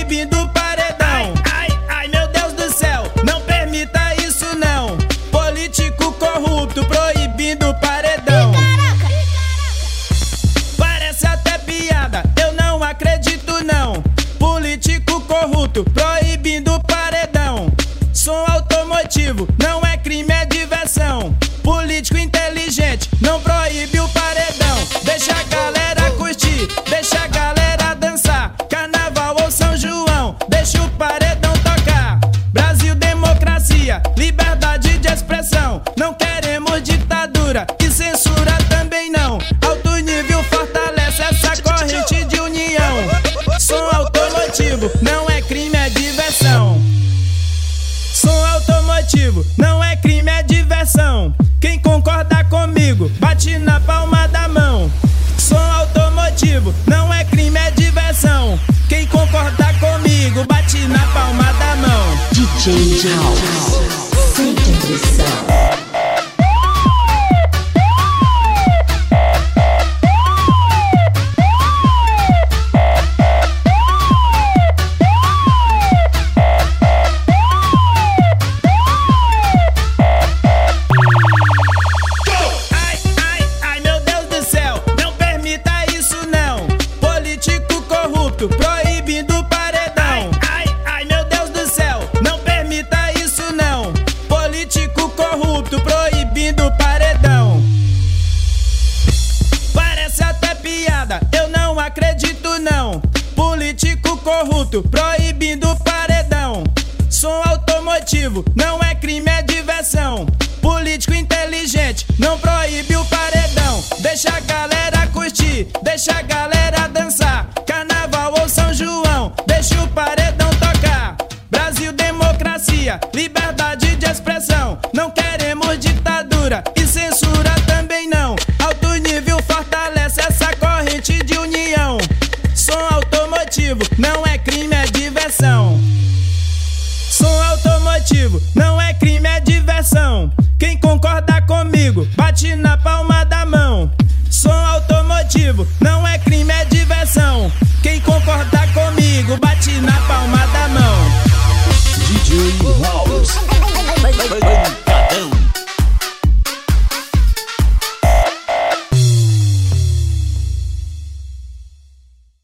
proibindo o paredão. Ai, meu Deus do céu, não permita isso não. Político corrupto proibindo o paredão. Parece até piada, eu não acredito não. Político corrupto proibindo o paredão. Som automotivo, não é crime, é diversão. Político inteligente, não proíbe o paredão. Deixa a galera curtir, deixa a galera dançar. Carnaval ou São João, deixa o paredão tocar. Brasil, democracia, liberdade de expressão. Não queremos ditadura e censura também não. Alto nível fortalece essa corrente de união. Som automotivo, não é crime, é diversão. Som automotivo, não é crime, é diversão. Quem concorda comigo, bate na palma da mão. Som automotivo, não é crime, é diversão. Quem concorda comigo, bate na palma da mão. DJ House, sem pressão. Proibindo o paredão. Ai, meu Deus do céu, não permita isso não. Político corrupto proibindo o paredão. Parece até piada, eu não acredito não. Político corrupto proibindo o paredão. Som automotivo, não é crime, é diversão. Político inteligente, não proíbe o paredão. Deixa a galera curtir, deixa a galera dançar. Carnaval ou São João, deixa o paredão tocar. Brasil, democracia, liberdade de expressão. Não queremos ditadura e censura também não. Alto nível fortalece essa corrente de união. Som automotivo, não é crime, é diversão. Som automotivo, não é crime, é diversão. Quem concorda comigo, bate na palma da mão. Som automotivo, não é crime, é diversão. Quem concorda comigo, bate na palma da mão. DJ House.